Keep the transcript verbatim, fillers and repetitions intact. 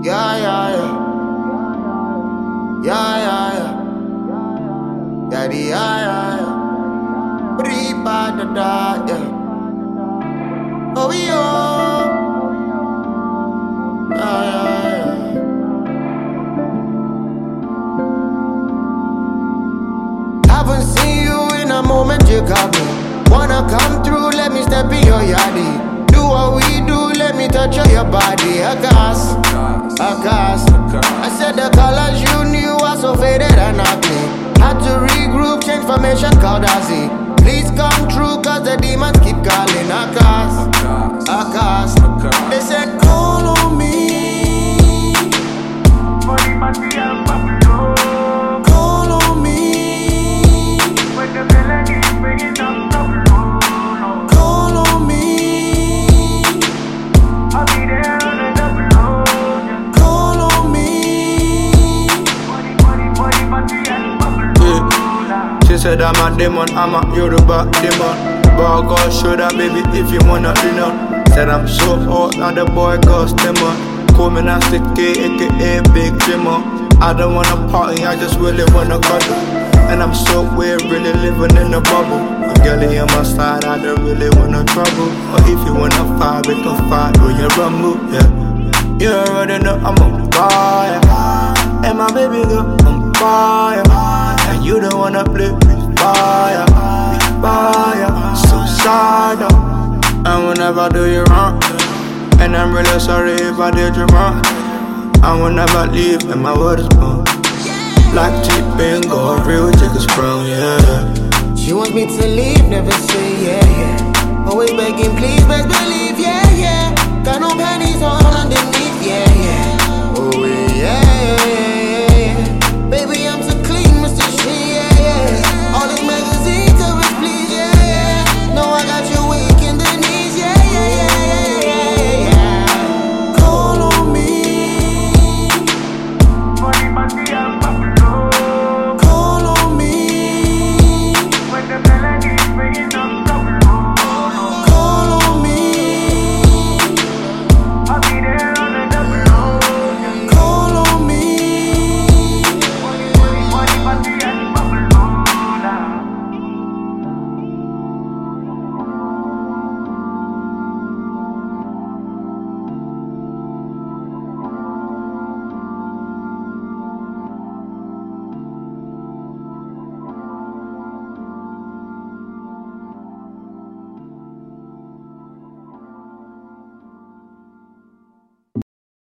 Yeah, yeah, yeah. Yeah, yeah, yeah. Daddy, yeah, yeah, yeah. Riba da da, yeah. Oh, yo. Yeah, yeah, yeah. Haven't seen you in a moment, you got me. Wanna come through, let me step in your yardie. Do what we do, let me touch on your body. A gas, a gas. I said the colors you knew are so faded and ugly. Had to regroup, change formation, called Ozzy. Please come true, cause the demons keep calling. A gas, a gas. They said call on me. Call on me. Call on me. I'll be there on the double load. Call on me. Yeah. She said I'm a demon, I'm a Yoruba demon. But I'll go show that baby if you wanna be known. Said I'm so hot, now the boy goes demon. Call me Nasty K, aka Big Jimmer. I don't wanna party, I just really wanna cuddle. And I'm so weird, really living in a bubble. A girlie on my side, I don't really wanna trouble. Or if you wanna fight, we can fight, or you rumble, yeah. You already know I'm on fire. And my baby girl on fire. And you don't wanna play with fire, with fire. So sad, I will never do you wrong. And I'm really sorry if I did you wrong. I will never leave when my word is born. Black cheap bingo, real chickens from, yeah. She wants me to leave, never say yeah, yeah. Always begging, please, best believe, yeah, yeah. Got no